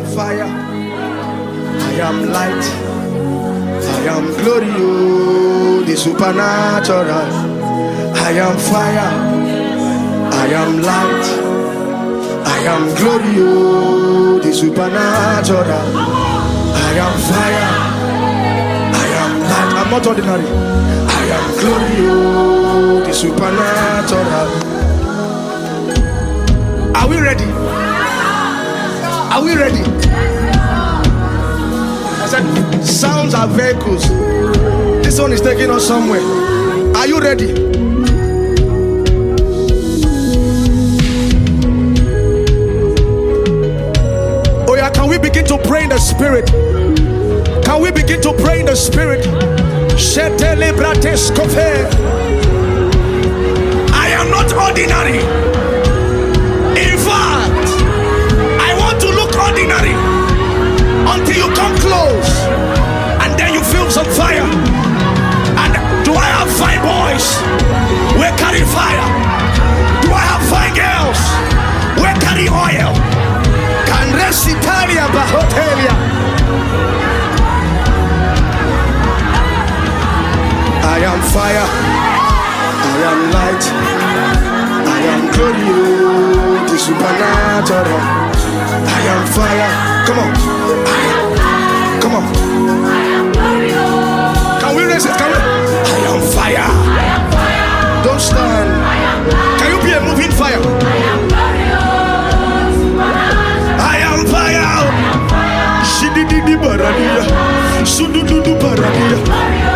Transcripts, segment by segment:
fire, I am light, I am glory, oh, the supernatural. I am fire, I am light, I am glory, oh, the supernatural. I am fire, I am light, I'm not ordinary. I am glory, oh, the supernatural. Are we ready? Are we ready? I said, sounds are vehicles. This one is taking us somewhere. Are you ready? Oh yeah, can we begin to pray in the spirit? Can we begin to pray in the spirit? I am not ordinary. In fact, I want to look ordinary until you come close and then you feel some fire. And do I have fine boys? We carry fire. Do I have fine girls? We carry oil. Can recitalia bahotelia. I am fire, I am light, I am glory, the supernatural. I am fire, come on, come on. Can we raise it? Can we? I am fire. Don't stand. Can you be a moving fire? I am fire. Shididi baradia, sududu baradia.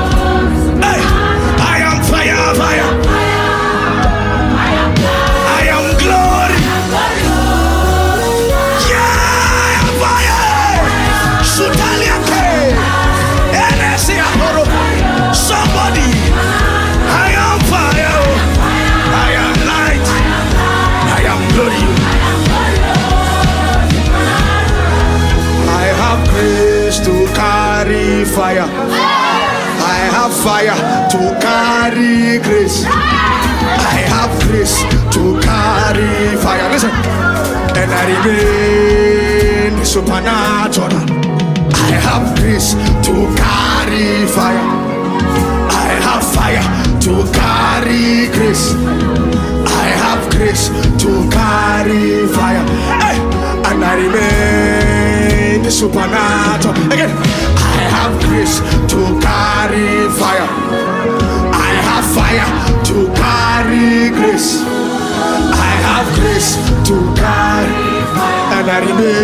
Fire, I have fire to carry grace. I have grace to carry fire. Listen, and I remain supernatural. I have grace to carry fire. I have fire to carry grace. I have grace to carry fire. Hey, and I remain the supernatural. Again. I have grace to carry fire. I have fire to carry grace. I have grace to carry fire. And I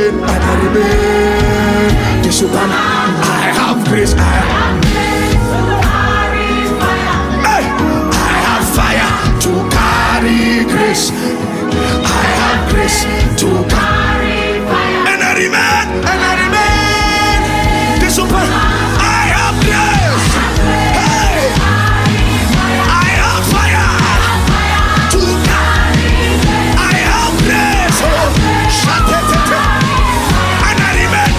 remain the supernatural. I have grace. I have grace to carry fire. Hey, I have fire to carry grace. I have grace to carry fire. And I remain. Super. I have grace. Hey, I have fire. To I have grace. Oh, and I remain.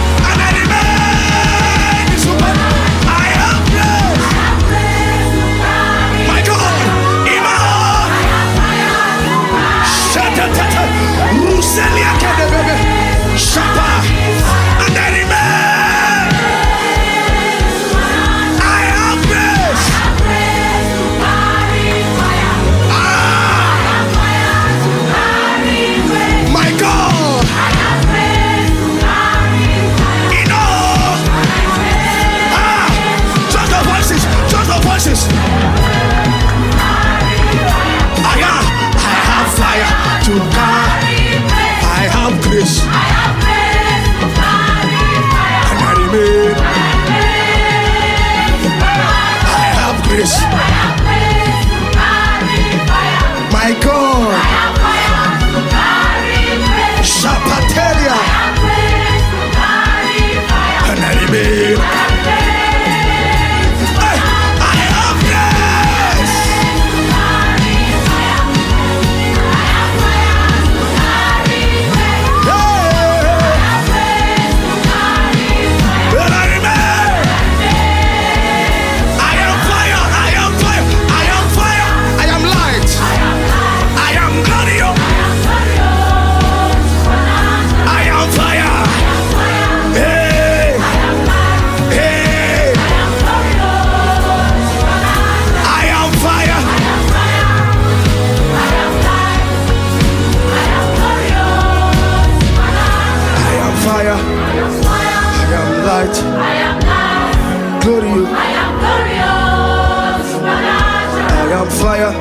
Super. I have grace. My God, in my heart. Ruselia. fire. I am light. Glorious. I am fire.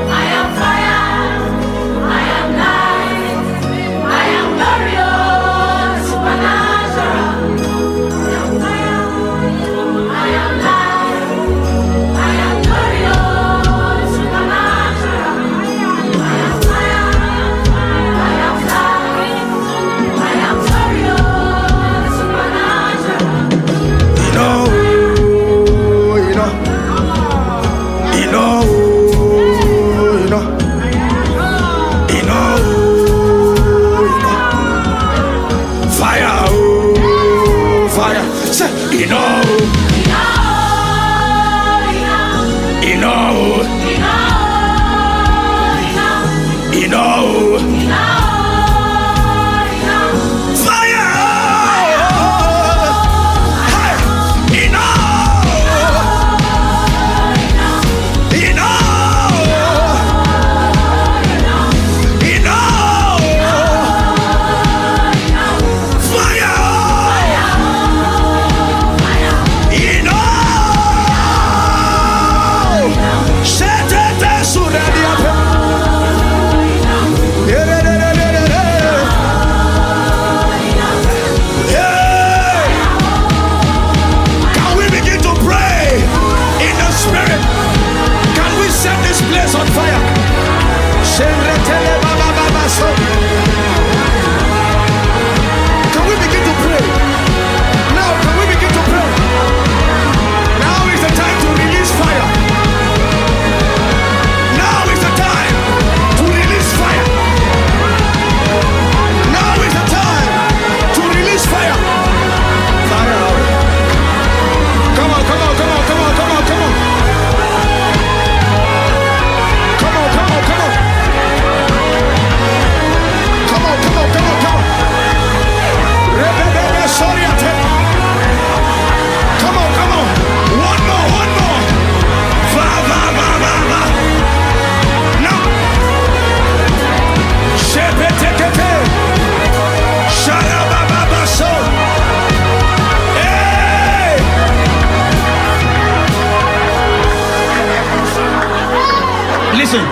Listen.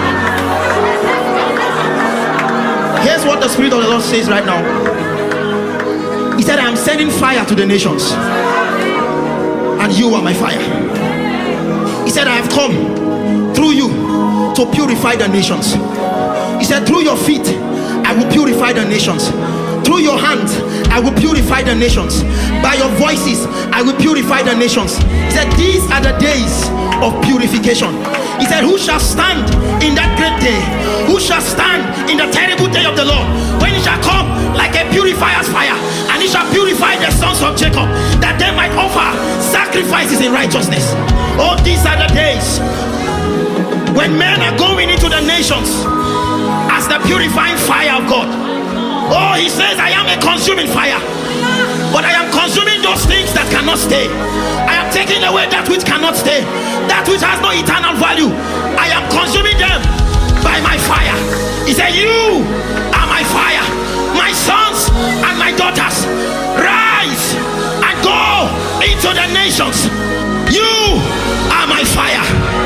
Here's what the Spirit of the Lord says right now. He said, I am sending fire to the nations, and you are my fire. He said, I have come through you to purify the nations. He said, through your feet I will purify the nations. Through your hands I will purify the nations. By your voices I will purify the nations. He said, these are the days of purification. He said, who shall stand in that great day? Who shall stand in the terrible day of the Lord, when it shall come like a purifier's fire, and it shall purify the sons of Jacob, that they might offer sacrifices in righteousness. Oh, these are the days when men are going into the nations as the purifying fire of God. Oh, he says, I am a consuming fire, but I am consuming those things that cannot stay. I am taking away that which cannot stay, that which has no eternal value. I am consuming them by my fire. He said, you are my fire, my sons and my daughters. Rise and go into the nations. You are my fire.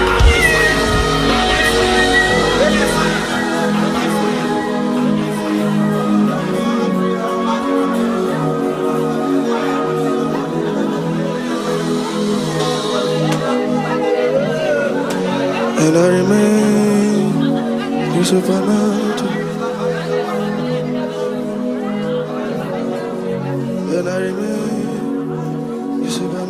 And I remain the supernatural. And I remain the supernatural.